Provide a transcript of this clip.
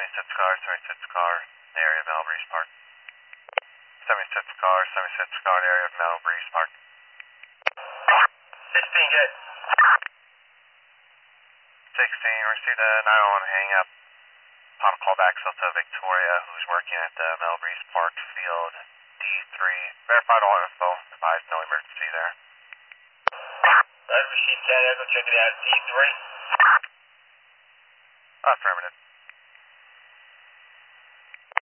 76 car, area of Mel Breeze Park. 76 car, area of Mel Breeze Park. 16, good. 16, received a 911 hang up. Upon callback, Silta Victoria, who's working at the Mel Breeze Park field D3. Verified all info, advised no emergency there. Machine 10, Echo, check it out, D3. Affirmative.